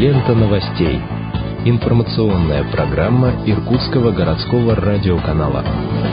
Лента новостей. Информационная программа Иркутского городского радиоканала.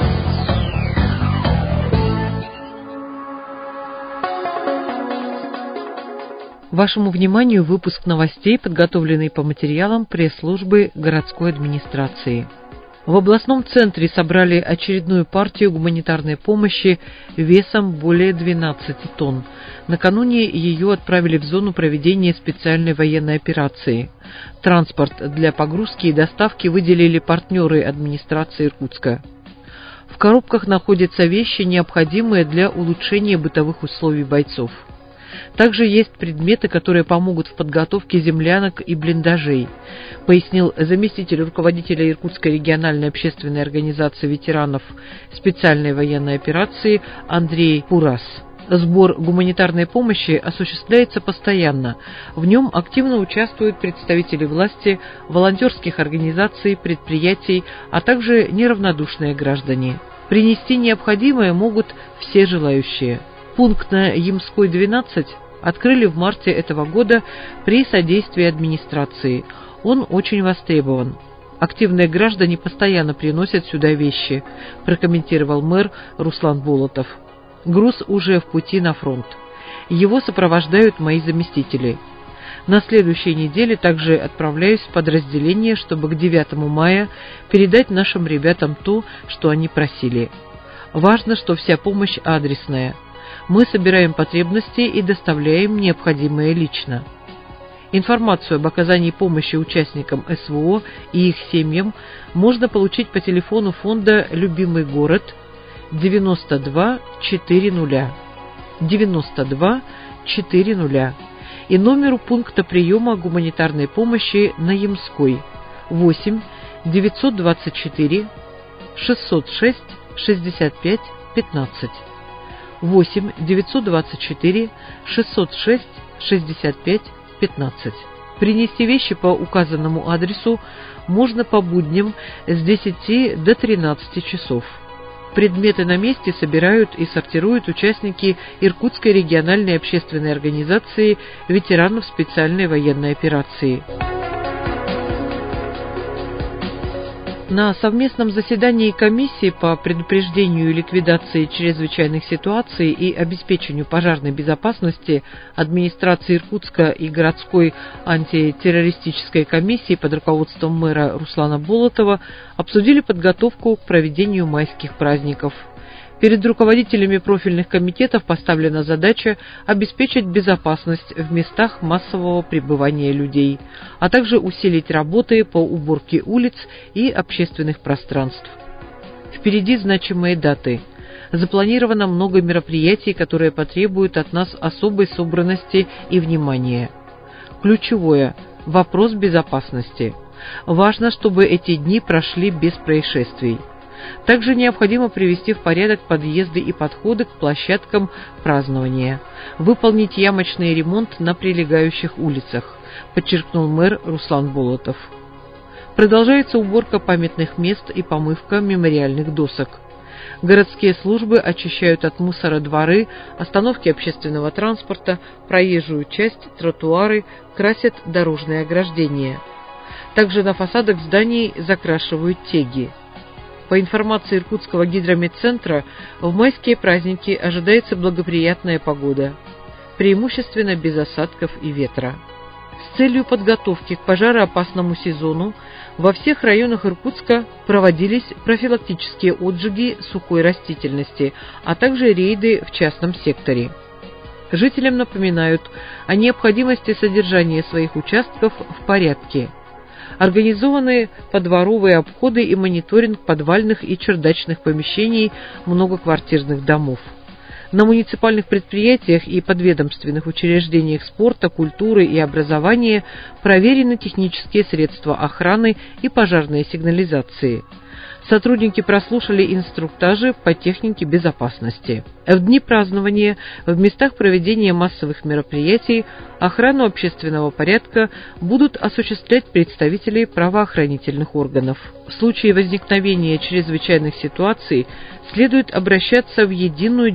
Вашему вниманию выпуск новостей, подготовленный по материалам пресс-службы городской администрации. В областном центре собрали очередную партию гуманитарной помощи весом более 12 тонн. Накануне ее отправили в зону проведения специальной военной операции. Транспорт для погрузки и доставки выделили партнеры администрации Иркутска. В коробках находятся вещи, необходимые для улучшения бытовых условий бойцов. Также есть предметы, которые помогут в подготовке землянок и блиндажей, пояснил заместитель руководителя Иркутской региональной общественной организации ветеранов специальной военной операции Андрей Пурас. Сбор гуманитарной помощи осуществляется постоянно. В нем активно участвуют представители власти, волонтерских организаций, предприятий, а также неравнодушные граждане. Принести необходимое могут все желающие. Пункт на Ямской, 12 открыли в марте этого года при содействии администрации. Он очень востребован. Активные граждане постоянно приносят сюда вещи, прокомментировал мэр Руслан Болотов. Груз уже в пути на фронт. Его сопровождают мои заместители. На следующей неделе также отправляюсь в подразделение, чтобы к 9 мая передать нашим ребятам то, что они просили. Важно, что вся помощь адресная. Мы собираем потребности и доставляем необходимое лично. Информацию об оказании помощи участникам СВО и их семьям можно получить по телефону фонда «Любимый город» 92 40 92 40 и номеру пункта приема гуманитарной помощи на Ямской 8 924 606 65 15. 8 924 606 65 15. Принести вещи по указанному адресу можно по будням с 10 до 13 часов. Предметы на месте собирают и сортируют участники Иркутской региональной общественной организации ветеранов специальной военной операции. На совместном заседании комиссии по предупреждению и ликвидации чрезвычайных ситуаций и обеспечению пожарной безопасности администрации Иркутска и городской антитеррористической комиссии под руководством мэра Руслана Болотова обсудили подготовку к проведению майских праздников. Перед руководителями профильных комитетов поставлена задача обеспечить безопасность в местах массового пребывания людей, а также усилить работы по уборке улиц и общественных пространств. Впереди значимые даты. Запланировано много мероприятий, которые потребуют от нас особой собранности и внимания. Ключевое – вопрос безопасности. Важно, чтобы эти дни прошли без происшествий. Также необходимо привести в порядок подъезды и подходы к площадкам празднования, выполнить ямочный ремонт на прилегающих улицах, подчеркнул мэр Руслан Болотов. Продолжается уборка памятных мест и помывка мемориальных досок. Городские службы очищают от мусора дворы, остановки общественного транспорта, проезжую часть, тротуары, красят дорожные ограждения. Также на фасадах зданий закрашивают теги. По информации Иркутского гидрометцентра, в майские праздники ожидается благоприятная погода, преимущественно без осадков и ветра. С целью подготовки к пожароопасному сезону во всех районах Иркутска проводились профилактические отжиги сухой растительности, а также рейды в частном секторе. Жителям напоминают о необходимости содержания своих участков в порядке. Организованы подворовые обходы и мониторинг подвальных и чердачных помещений многоквартирных домов. На муниципальных предприятиях и подведомственных учреждениях спорта, культуры и образования проверены технические средства охраны и пожарной сигнализации. Сотрудники прослушали инструктажи по технике безопасности. В дни празднования в местах проведения массовых мероприятий охрану общественного порядка будут осуществлять представители правоохранительных органов. В случае возникновения чрезвычайных ситуаций следует обращаться в единую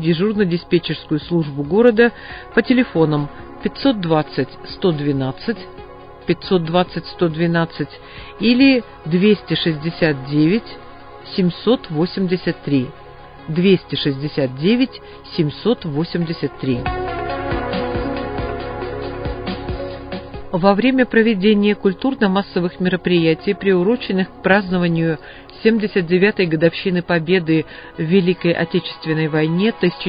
дежурно-диспетчерскую службу города по телефонам 520 112, 520 112 или 269 783. 269 783. Во время проведения культурно-массовых мероприятий, приуроченных к празднованию 79-й годовщины Победы в Великой Отечественной войне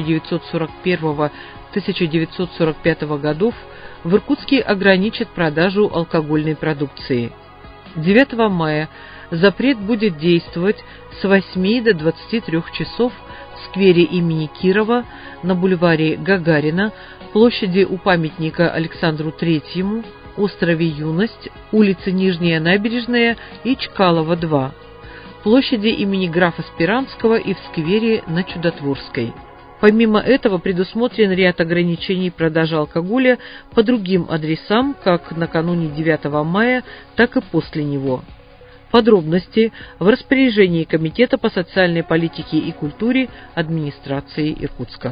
1941-1945 годов, в Иркутске ограничат продажу алкогольной продукции. 9 мая запрет будет действовать с 8 до 23 часов в сквере имени Кирова, на бульваре Гагарина, площади у памятника Александру Третьему, острове Юность, улице Нижняя Набережная и Чкалова, 2, площади имени графа Спиранского и в сквере на Чудотворской. Помимо этого предусмотрен ряд ограничений продажи алкоголя по другим адресам, как накануне 9 мая, так и после него. Подробности в распоряжении Комитета по социальной политике и культуре администрации Иркутска.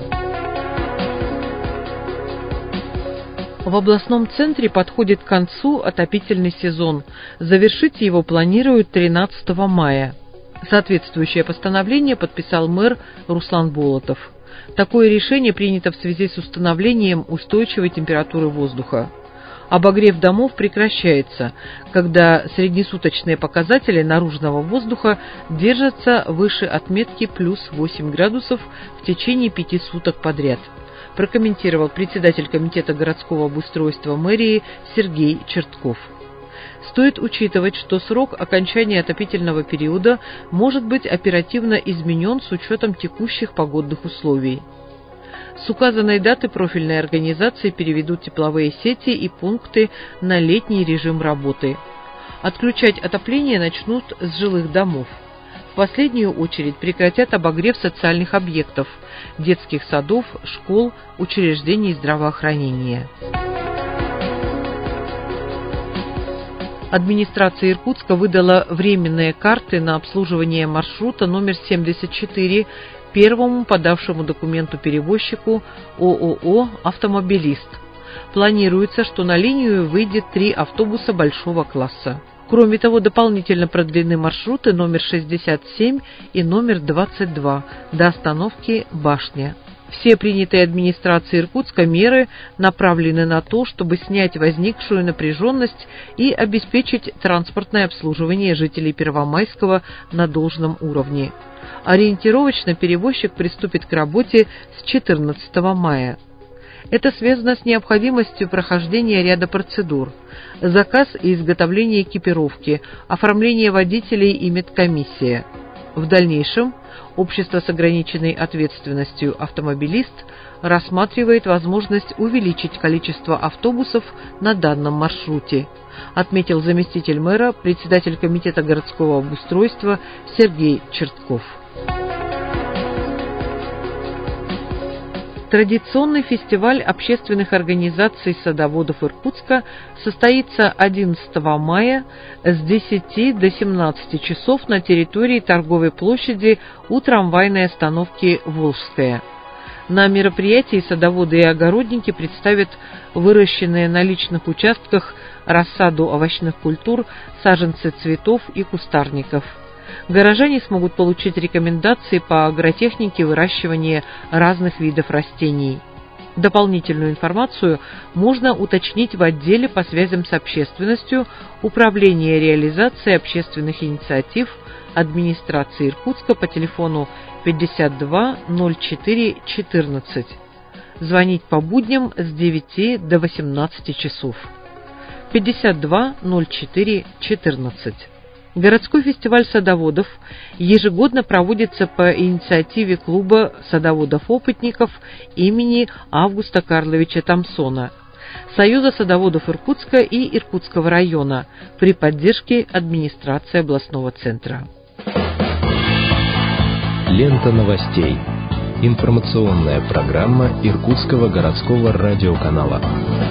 В областном центре подходит к концу отопительный сезон. Завершить его планируют 13 мая. Соответствующее постановление подписал мэр Руслан Болотов. Такое решение принято в связи с установлением устойчивой температуры воздуха. Обогрев домов прекращается, когда среднесуточные показатели наружного воздуха держатся выше отметки плюс 8 градусов в течение 5 суток подряд, прокомментировал председатель Комитета городского обустройства мэрии Сергей Чертков. Стоит учитывать, что срок окончания отопительного периода может быть оперативно изменен с учетом текущих погодных условий. С указанной даты профильные организации переведут тепловые сети и пункты на летний режим работы. Отключать отопление начнут с жилых домов. В последнюю очередь прекратят обогрев социальных объектов, детских садов, школ, учреждений здравоохранения. Администрация Иркутска выдала временные карты на обслуживание маршрута номер 74 первому подавшему документу перевозчику ООО «Автомобилист». Планируется, что на линию выйдет 3 автобуса большого класса. Кроме того, дополнительно продлены маршруты номер 67 и номер 22 до остановки «Башня». Все принятые администрацией Иркутска меры направлены на то, чтобы снять возникшую напряженность и обеспечить транспортное обслуживание жителей Первомайского на должном уровне. Ориентировочно перевозчик приступит к работе с 14 мая. Это связано с необходимостью прохождения ряда процедур: заказ и изготовление экипировки, оформление водителей и медкомиссия. В дальнейшем общество с ограниченной ответственностью «Автомобилист» рассматривает возможность увеличить количество автобусов на данном маршруте, отметил заместитель мэра, председатель Комитета городского обустройства Сергей Чертков. Традиционный фестиваль общественных организаций садоводов Иркутска состоится 11 мая с 10 до 17 часов на территории торговой площади у трамвайной остановки «Волжская». На мероприятии садоводы и огородники представят выращенные на личных участках рассаду овощных культур, саженцы цветов и кустарников. Горожане смогут получить рекомендации по агротехнике выращивания разных видов растений. Дополнительную информацию можно уточнить в отделе по связям с общественностью Управления реализации общественных инициатив администрации Иркутска по телефону 52 04 14. Звонить по будням с 9 до 18 часов. 52 04 14. Городской фестиваль садоводов ежегодно проводится по инициативе клуба садоводов-опытников имени Августа Карловича Томсона, Союза садоводов Иркутска и Иркутского района при поддержке администрации областного центра. Лента новостей. Информационная программа Иркутского городского радиоканала.